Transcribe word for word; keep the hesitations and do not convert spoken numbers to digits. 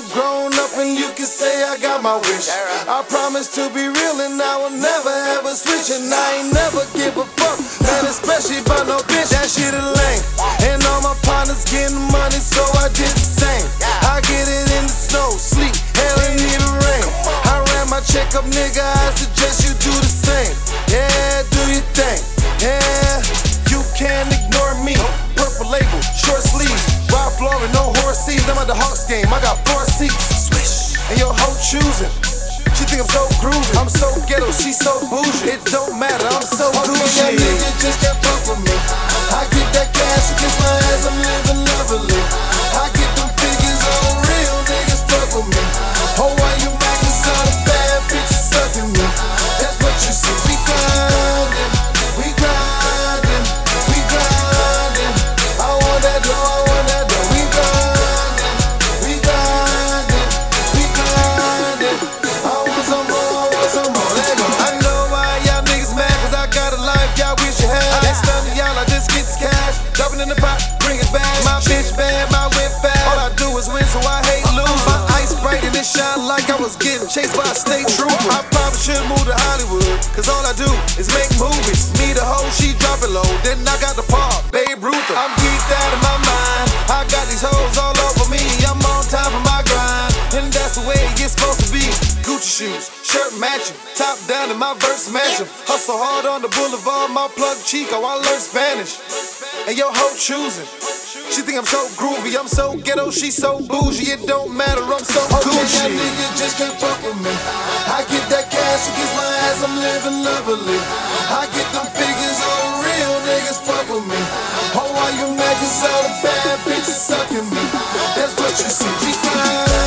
grown up and you can say I got my wish. I promise to be real and I will never ever switch. And I ain't never give a fuck, man, especially about no bitch. That shit a lame. And all my partners getting money, so I did the same. I get it in the snow, sleet, hell and need a rain. I ran my checkup, nigga, I suggest you do the same. Yeah, do your thing. Yeah, you can't ignore me. Purple label, short sleeves, Ralph Lauren, no horse seats. I'm at the Hawks game, I got four seats. Swish, and your hoe choosing. She think I'm so groovy, I'm so ghetto, she so bougie. It don't matter, I'm so Gucci. That nigga just can't fuck with me. I get that cash, you kiss my ass, I'm living lovely. I get them figures on real niggas fuck with me. Oh, why you making all the bad bitches sucking me? That's what you see. We grinding, we grinding, we grinding. I want that dough, I want that dough. We grinding, we grinding, we grinding. I want some more, I want some more. Let go. I know why y'all niggas mad, cause I got a life y'all wish you had. I ain't stunning y'all, I just get this cash. Dropping in the pot, bring it back. My bitch bad, my whip fast. All I do is win, so I hate lose. My ice bright and it shine like I was getting chased by a state trooper. I probably should move to Hollywood, cause all I do is make movies. Me the hoe, she drop it low, then I got the part, Babe Ruth. I'm geeked out of my mind, I got these hoes all over me. I'm on time for my grind, and that's the way it's supposed to be. Gucci shoes, shirt matching, top down and my verse matching. Hustle hard on the boulevard, my plug Chico, I learned Spanish. And your hoe choosing. She think I'm so groovy, I'm so ghetto, she so bougie. It don't matter, I'm so Gucci. Okay, that nigga just can't fuck with me. I get that cash, she kiss my ass, I'm living lovely. I get them figures, all the real niggas fuck with me. Oh, why you mad cause all the bad bitches sucking me? That's what you see. We grind.